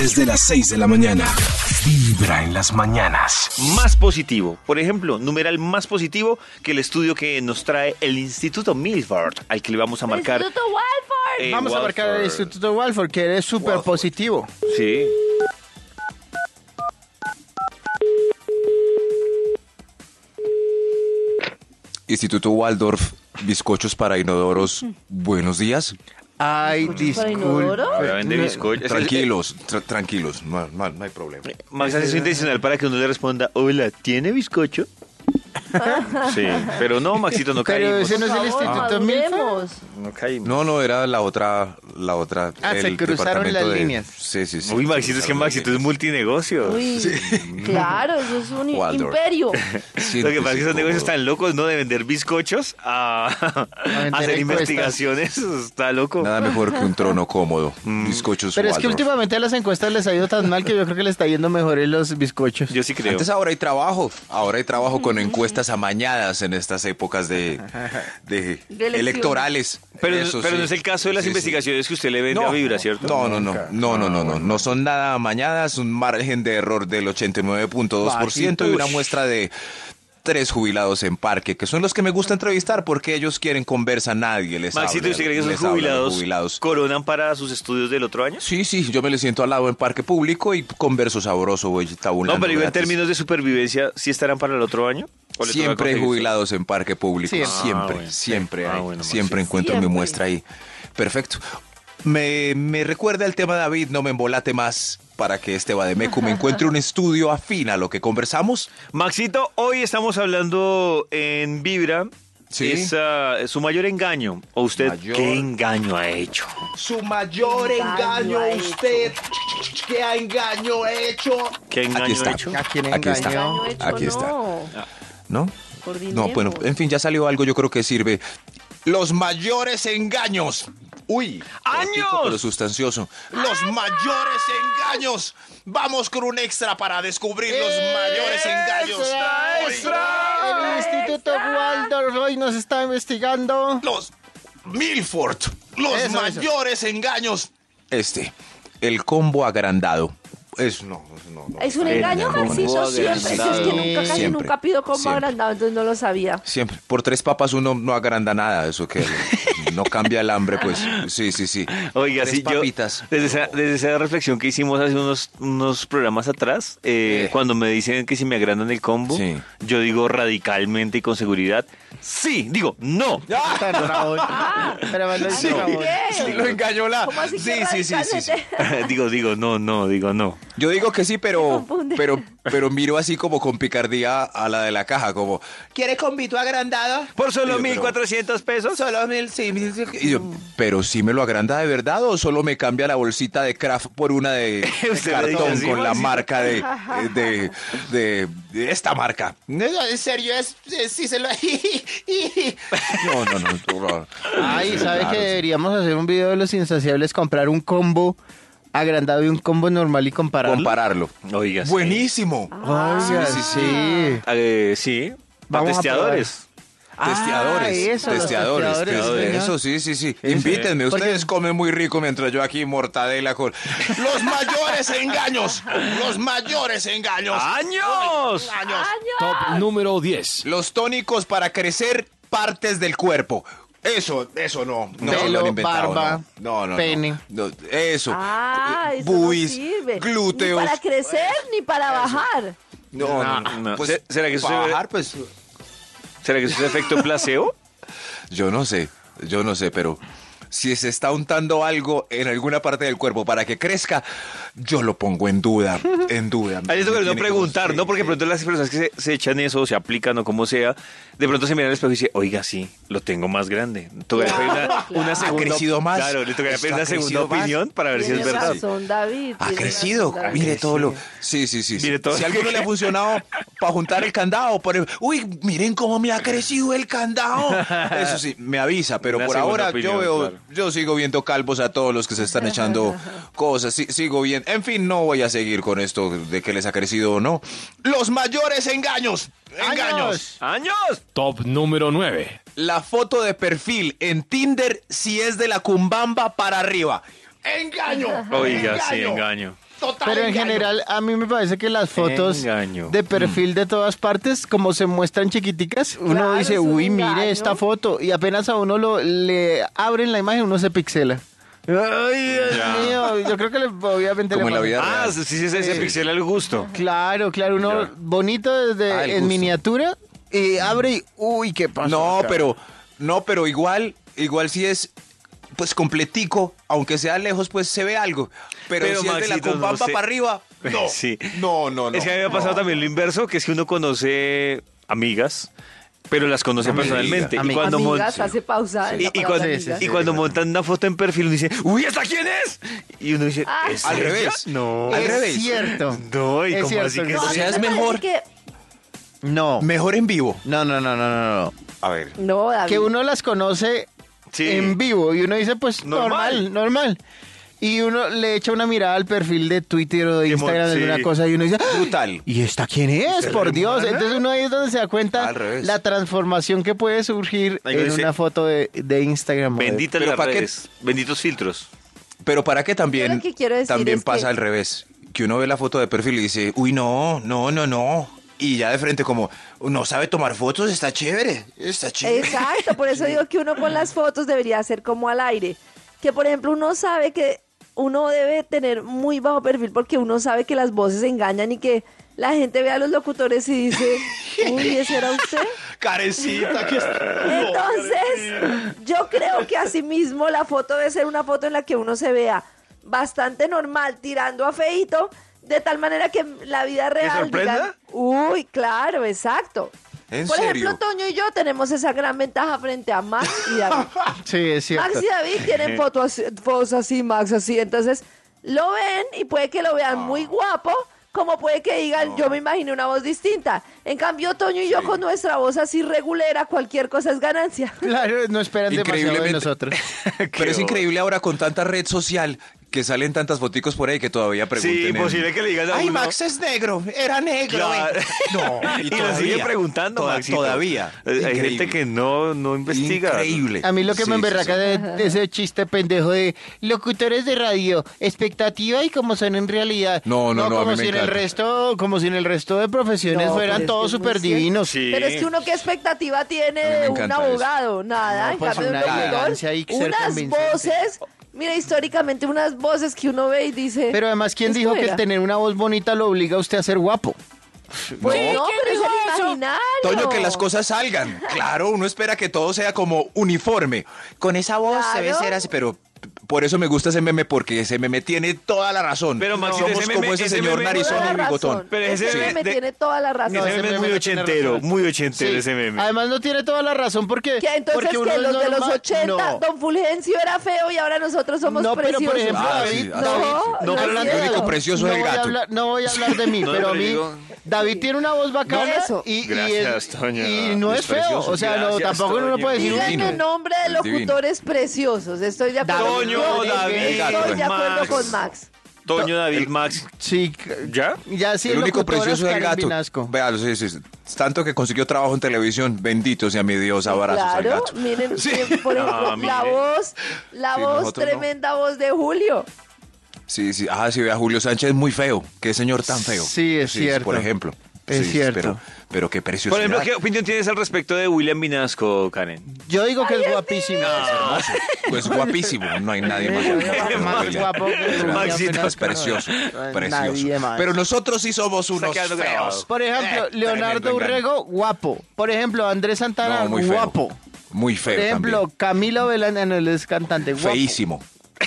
Desde las 6 de la mañana. Vibra en las mañanas. Más positivo. Por ejemplo, numeral más positivo que el estudio que nos trae el Instituto Milford, al que le vamos a marcar. Instituto Walford. Vamos a marcar el Instituto Walford, que es súper positivo. Sí. Instituto Waldorf, bizcochos para inodoros. Buenos días. Ay, ¿Para inodoro? Ahora vende bizcocho. Tranquilos, tranquilos, no hay problema. Max hace su intencional para que uno le responda, hola, ¿tiene bizcocho? Sí, pero no, Maxito, no Pero caímos. ese no es el Instituto Milford. Maduremos. No caímos. No, era la otra. Ah, se el cruzaron departamento las líneas. Sí. Uy, Maxito, es que Maxito es multinegocio. Uy, claro, eso es un Waldorf. imperio. Lo que pasa es que esos negocios están locos, ¿no? De vender bizcochos a vender hacer encuestas. investigaciones. Está loco. Nada mejor que un trono cómodo. Bizcochos Pero es que Waldorf. últimamente a las encuestas les ha ido tan mal que yo creo que les está yendo mejor en los bizcochos. Yo sí creo. Antes ahora hay trabajo. Ahora hay trabajo con encuestas amañadas en estas épocas de elección. electorales. Pero Eso no sí. es el caso de las Sí, sí. investigaciones que usted le vende a Vibra, ¿cierto? No son nada amañadas, un margen de error del 89.2% y una muestra de 3 jubilados en parque, que son los que me gusta entrevistar porque ellos quieren conversa, nadie les Maxito, habla. ¿usted cree que les esos habla a los jubilados coronan para sus estudios del otro año? Sí, yo me les siento al lado en parque público y converso sabroso, voy tabulando No, pero digo, en gratis. términos de supervivencia, ¿sí estarán para el otro año? ¿O les toca Siempre hay conseguir? jubilados en parque público, Siempre. siempre, bueno. siempre hay, Bueno, siempre Maxito. encuentro mi Siempre. muestra ahí. Perfecto. Me recuerda el tema, David, no me embolate más para que este Vademécum me encuentre un estudio afín a lo que conversamos. Maxito, hoy estamos hablando en Vibra. Sí. Es su mayor engaño. ¿O usted Mayor. qué engaño ha hecho? Su mayor engaño ha usted, ¿qué engaño hecho? ¿Qué engaño Aquí está. ha hecho? ¿A quién Aquí está. engañó? Engaño hecho, Aquí está. no. ¿No? Coordinemos. No, bueno, en fin, ya salió algo, yo creo que sirve. Los mayores engaños. Uy, ¡Años! cortico, pero sustancioso. Los mayores engaños. Vamos con un extra para descubrir los mayores engaños. El Instituto Waldorf hoy nos está investigando. Los Milford. Los Eso. mayores engaños. El combo agrandado. No. ¿Es un engaño, combo Maxito? Siempre. agrandado. Es que nunca, casi Siempre. nunca pido combo Siempre. agrandado, entonces no lo sabía. Siempre. Por 3 papas uno no agranda nada. Eso que no cambia el hambre, pues. Sí. Oiga, 3 sí, yo, papitas. desde esa reflexión que hicimos hace unos programas atrás, cuando me dicen que si me agrandan el combo, Sí. yo digo radicalmente y con seguridad, sí, digo, no. Tan Raúl. Pero me lo dice Sí. Raúl. ¿Qué? Sí, lo engañó la. ¿Cómo así que Sí. radicalmente? digo, no. Yo digo que sí, pero confunde. miro así como con picardía a la de la caja, como, ¿quiere convito agrandado? Por solo Y yo, pero- 1.400 pesos. Solo 1.000, sí, 1.000. Y yo, ¿pero sí me lo agranda de verdad o solo me cambia la bolsita de craft por una de Usted le dice cartón así, con la Maxito. marca de esta marca? ¿En serio? Sí se lo... No. Ay, ¿sabe Claro, que sí. deberíamos hacer un video de los insaciables, comprar un combo agrandado y un combo normal y compararlo? Compararlo. Oiga, sí. Buenísimo. Oiga, sí. Sí, para Vamos a testeadores. Testeadores, eso, los testeadores, testeadores, eso, sí. Invítenme, Porque- ustedes comen muy rico mientras yo aquí mortadela con... ¡Los mayores engaños! ¡Los mayores engaños! ¡Años! ¡Años! Top número 10. Los tónicos para crecer partes del cuerpo. Eso no se lo Pelo, han inventado, barba, no. pene. No, eso. Ah, eso Boobies, no sirve. glúteos. Ni para crecer ni para bajar. No. Pues, ¿Será que eso para se ve- bajar, pues, ¿Será que eso es efecto placebo? yo no sé, pero si se está untando algo en alguna parte del cuerpo para que crezca, yo lo pongo en duda. Ahí es lo que no Tiene preguntar, como- ¿no? Porque de pronto las personas que se echan eso o se aplican o como sea, de pronto se miran al espejo y dicen, oiga, sí, lo tengo más grande. Tocaría pedir una ¿Ha segunda... crecido más? Claro, le tocaría ¿Esto pedir ha una segunda crecido más? opinión para ver si es Tiene verdad. razón, David. Ha tiene crecido, razón, David. mire todo lo... Sí. Mire todo. Si a alguno le ha funcionado para juntar el candado, uy, miren cómo me ha crecido el candado. Eso sí, me avisa, pero Una por segunda ahora opinión, yo veo, claro. yo sigo viendo calvos a todos los que se están echando cosas, sigo viendo. En fin, no voy a seguir con esto de que les ha crecido o no. Los mayores engaños. Engaños. ¡Años! Top número 9. La foto de perfil en Tinder si es de la cumbamba para arriba. Engaño. Oiga, sí, engaño. Pero en general, a mí me parece que las fotos Engaño. de perfil de todas partes, como se muestran chiquiticas, uno Claro, dice, es un uy, engaño. mire esta foto. Y apenas a uno le abren la imagen, uno se pixela. Ay, Dios Ya. mío. Yo creo que obviamente Como le en la pasa. vida Ah, real. sí, se pixela el gusto. Claro, uno Ya. bonito desde Ah, el en gusto. miniatura y abre y, uy, ¿qué pasa? No, pero igual si es pues completico, aunque sea lejos, pues se ve algo. Pero si es de la Maxito, no compampa sé. para arriba, no. Sí. No. Es que a mí me ha pasado también lo inverso, que es que uno conoce amigas, pero las conoce personalmente. Y Amigas. cuando, Amigas, hace pausa. en la y palabra cuando, amigas. y cuando montan una foto en perfil, uno dice, uy, ¿esta quién es? Y uno dice, Ah. ¿es Al ella? revés. No. Al Es revés. cierto. No, y Es como cierto, así que no, O sí. sea, es Me parece mejor. No. Mejor en vivo. No. A ver. No, David. Que uno las conoce Sí. en vivo y uno dice, pues normal. Y uno le echa una mirada al perfil de Twitter o de Instagram de sí. una cosa y uno dice, ¡ah! Brutal. ¿Y esta quién es? Por Dios. Entonces uno ahí es donde se da cuenta Al revés. la transformación que puede surgir Ahí uno en dice, una foto de Instagram. o de- Benditas Pero las ¿para qué? redes. Benditos filtros. Pero para qué Yo también, lo que quiero decir también es pasa que- al revés. Que uno ve la foto de perfil y dice, uy, no. Y ya de frente como, no sabe tomar fotos, está chévere. Exacto, por eso digo que uno con las fotos debería hacer como al aire. Que por ejemplo uno sabe que uno debe tener muy bajo perfil porque uno sabe que las voces engañan y que la gente ve a los locutores y dice, uy, ¿ese era usted? Carecita, que Entonces, yo creo que asimismo la foto debe ser una foto en la que uno se vea bastante normal, tirando a feíto, de tal manera que en la vida real sorprenda? digan, uy, claro, exacto. ¿En Por serio? ejemplo, Toño y yo tenemos esa gran ventaja frente a Max y David. Sí, es cierto. Max y David tienen fotos así, Max así, entonces lo ven y puede que lo vean muy guapo, como puede que digan, yo me imaginé una voz distinta. En cambio, Toño y yo con nuestra voz así regulera, cualquier cosa es ganancia. Claro, no esperan demasiado de Increíblemente. nosotros. Pero es increíble ahora con tanta red social que salen tantas foticos por ahí que todavía pregunten. Sí, en- imposible que le digas a Ay, uno. Max es negro, era negro. Claro. No, Y lo siguen preguntando, Maxito. Todavía. Hay Increíble. gente que no investiga. Increíble. A mí lo que Sí, me sí, emberraca de ese chiste pendejo de locutores de radio, expectativa y como son en realidad. No, a como mí me si en el encanta. resto, como si en el resto de profesiones No, fueran pero es todos que es muy súper divinos. Sí. Pero es que uno, ¿qué expectativa tiene A mí me de un encanta abogado? Nada, No, en pues, cambio de un una elegancia locutor, y ser unas convincente. voces, mira, históricamente unas voces que uno ve y dice... Pero además, ¿quién ¿esto dijo que era? tener una voz bonita lo obliga a usted a ser guapo? Pues no, pero es el imaginario. Toño, que las cosas salgan. Claro, uno espera que todo sea como uniforme. Con esa voz se debe Claro. ser así, pero por eso me gusta ese meme, porque ese meme tiene toda la razón. Pero, Maxito, somos ese como meme- ese ese señor meme- narizón Toda y la bigotón. razón. Pero ese ese meme meme de- tiene toda la razón. Ese ese meme es meme muy no tiene ochentero, razón. muy ochentero Sí. ese meme. Además no tiene toda la razón porque... Que entonces porque uno que es los de los normal. 80, No. Don Fulgencio era feo y ahora nosotros somos No, pero preciosos. por ejemplo, Ah, David, sí, no, así. No, pero no el único creo. precioso es el voy a gato. no voy a hablar de mí, No, pero a pero mí digo- David tiene una voz bacana No, eso. y Gracias, Toño. y no es Es feo, precioso. o sea, no, Gracias, tampoco uno no Toño. puede decir un Díganme divino. nombre de Es divino. locutores preciosos. Estoy de acuerdo. Toño, Yo David, estoy de acuerdo Max. con Max. Toño, David, Max. Sí, ¿Ya? ya sí el único locutora precioso es el Karen gato. Vinasco. Véalo, sí. Tanto que consiguió trabajo en televisión. Bendito sea mi Dios, abrazos al Claro, gato. miren, por ejemplo, mire. la voz, Sí, nosotros no. tremenda voz de Julio. Sí. Ah, sí, ve a Julio Sánchez muy feo. Qué señor tan feo. Sí, es cierto. Por ejemplo. Es Sí, cierto. Pero qué precioso. Por ejemplo, ¿qué opinión tienes al respecto de William Vinasco, Karen? Yo digo que es guapísimo. Pues guapísimo. No hay nadie más. Más guapo que William Maxito. Vinasco, Es precioso. no. Precioso. Nadie más. Pero nosotros sí somos unos quedando feos. grabado. Por ejemplo, Leonardo tremendo engaño. Urrego, guapo. Por ejemplo, Andrés Santana, No, muy feo. guapo. Muy feo. Por ejemplo, también. Camilo Belán, él es cantante, guapo. Feísimo.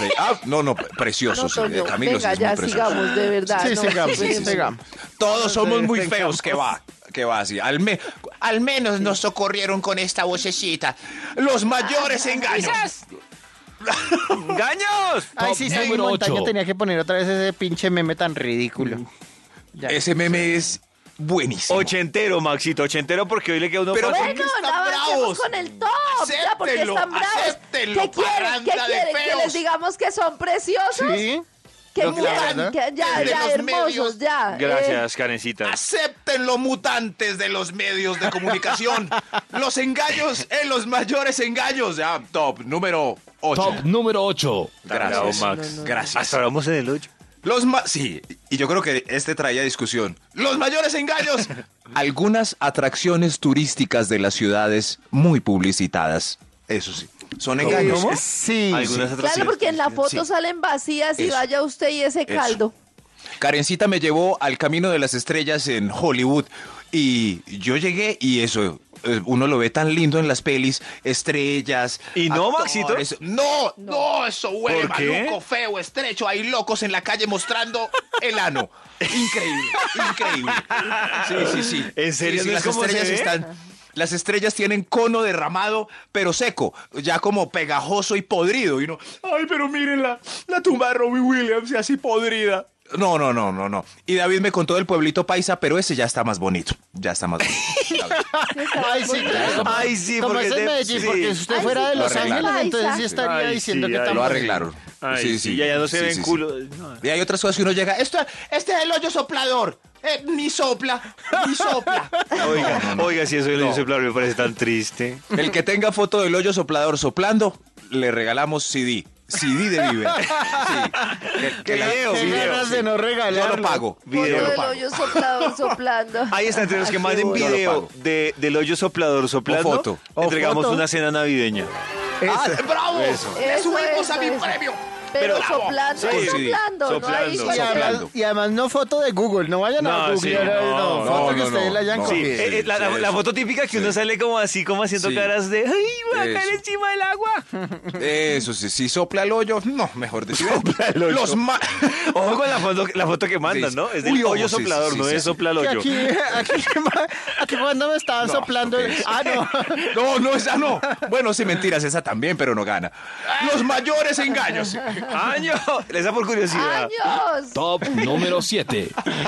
No, precioso. No, sí. Toño, Camilo sí venga, es muy ya precioso. sigamos, de verdad. Sí, no, sigamos, superemos. sigamos. Todos somos muy feos, que va así. Al menos nos socorrieron con esta vocecita. Los mayores engaños. ¡Gaños! Ay, sí, Sammy número Montaño 8. tenía que poner otra vez ese pinche meme tan ridículo. Ya. Ese meme es buenísimo. Ochentero, Maxito, ochentero, porque hoy le queda uno Pero fácil. ¿por qué Bueno, están avancemos bravos? con el top. Ya, porque Acéptenlo, están bravos. acéptenlo, ¿Qué quieren? ¿Qué parranda de quieren? ¿Que feos. les digamos que son preciosos? Sí. ¿Que Lo que quieren? la verdad. Que ya, De ya, los hermosos, medios. ya. Gracias, Karencita. Acéptenlo, mutantes de los medios de comunicación. Los engaños en los mayores engaños. Ya, top número 8. Top número 8. Gracias. Bravo, Max. Gracias. Hasta ahora vamos en el 8. Sí, y yo creo que este traía discusión. Los mayores engaños. Algunas atracciones turísticas de las ciudades muy publicitadas. Eso sí, son engaños. ¿Cómo? Sí. Algunas Claro, atracciones. porque en la foto Sí. salen vacías y Eso. vaya usted y ese caldo. Karencita me llevó al Camino de las Estrellas en Hollywood y yo llegué y eso, uno lo ve tan lindo en las pelis, estrellas. ¿Y no, actores. Maxito? No, eso huele ¿Por qué? maluco, feo, estrecho, hay locos en la calle mostrando el ano. Increíble, increíble. Sí. ¿En serio Sí, no es las como estrellas se ve? están... Las estrellas tienen cono derramado, pero seco, ya como pegajoso y podrido. Y uno, ay, pero miren la tumba de Robbie Williams y así podrida. No. Y David me contó del pueblito paisa, pero ese ya está más bonito. Ya está más bonito. Ay, sí, claro. Ay, sí, Como porque es en te- Medellín, sí. porque si usted Ay, fuera sí, de Los lo arreglaron. Ángeles, entonces sí Paisa. estaría Ay, diciendo sí, que ay, tan Lo bonito. arreglaron. Ay, sí, ya no se ve en culo. No. Y hay otras cosas que uno llega, este es el hoyo soplador. Ni sopla. Oiga, si eso del hoyo soplador me parece tan triste. El que tenga foto del hoyo soplador soplando, le regalamos CD. CD de Vive. Sí. ¿Qué video? Qué ganas de no Yo regalarlo. lo pago. Foto Video. del hoyo soplador soplando. Ahí está, entre los que Ay, manden qué Yo lo video pago. del hoyo soplador soplando, O foto. entregamos foto. una cena navideña. ¡Bravo! Eso. ¡Le subimos Eso, a mi eso. premio! Pero Bravo. soplando, Sí, es sí, soplando, no hay soplando. Y además, y además no foto de Google, no vayan a No, googlear, sí, no, no, foto que no, ustedes no, la hayan no. Sí, cogido. la foto típica que uno sale como así, como haciendo Sí. caras de ¡ay, voy a caer Eso. encima del agua! Eso sí, si sopla el hoyo, no, mejor decir. el hoyo. Ojo con la foto que mandan, Sí. ¿no? Es del Uy, ojo, hoyo sí, soplador, sí, no sí, es sí. sopla el Que hoyo. aquí cuando me estaban No, soplando. ¿qué es? No. Esa no. Bueno, sí, mentiras, esa también, pero no gana. Los mayores engaños. ¡Año! Esa por curiosidad. ¡Años! Top número 7.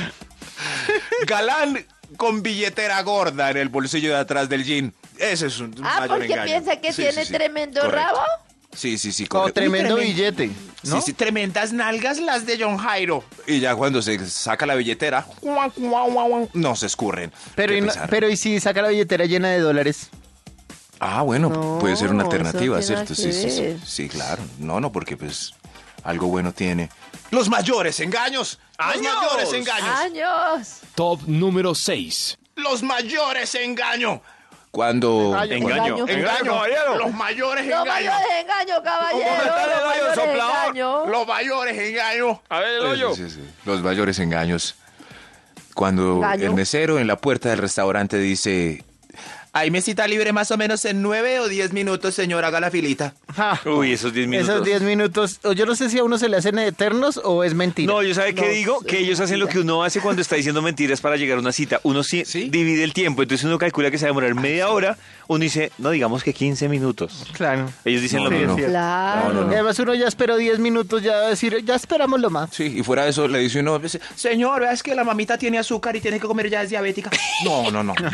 Galán con billetera gorda en el bolsillo de atrás del jean. Ese es un Ah, mayor porque engaño. piensa que Sí, tiene sí, sí. tremendo Correcto. rabo. Sí, O correcto. tremendo Uy, billete, ¿no? Sí, tremendas nalgas las de John Jairo. Y ya cuando se saca la billetera, no se escurren. Pero, Qué y no- pesar. pero ¿y si saca la billetera llena de dólares? Ah, bueno, No, puede ser una eso alternativa, no tiene ¿cierto? nada Sí, que sí, sí. ver. Sí, claro. No, porque pues algo bueno tiene. Los mayores engaños. ¡Años! Los mayores engaños. ¡Años! Top número 6. Los mayores engaños. Cuando Engaño. Engaño, caballero. Los mayores No engaños. mayores engaños, caballero. ¿Cómo está el No hoyo mayores soplador? engaños. Los mayores engaños. A ver el hoyo. Sí. Los mayores engaños. Cuando Engaño. el mesero en la puerta del restaurante dice: hay mesita libre más o menos en 9 o 10 minutos, señor, haga la filita. Ja. Uy, esos 10 minutos. Esos 10 minutos, o yo no sé si a uno se le hacen eternos o es mentira. No, yo sabe qué No digo, sé, que ellos hacen lo que uno hace cuando está diciendo mentiras para llegar a una cita. Uno sí, ¿Sí? divide el tiempo, entonces uno calcula que se va a demorar media hora, uno dice, no, digamos que 15 minutos. Claro. Ellos dicen No, lo no, mismo. no. Claro. Y además uno ya esperó 10 minutos, ya va a decir, ya esperamos lo más. Sí, y fuera de eso le dice uno: señor, es que la mamita tiene azúcar y tiene que comer, ya es diabética. No.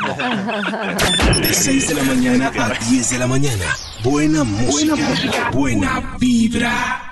De 6 de la mañana a 10 de la mañana. Buena música. Buena vibra.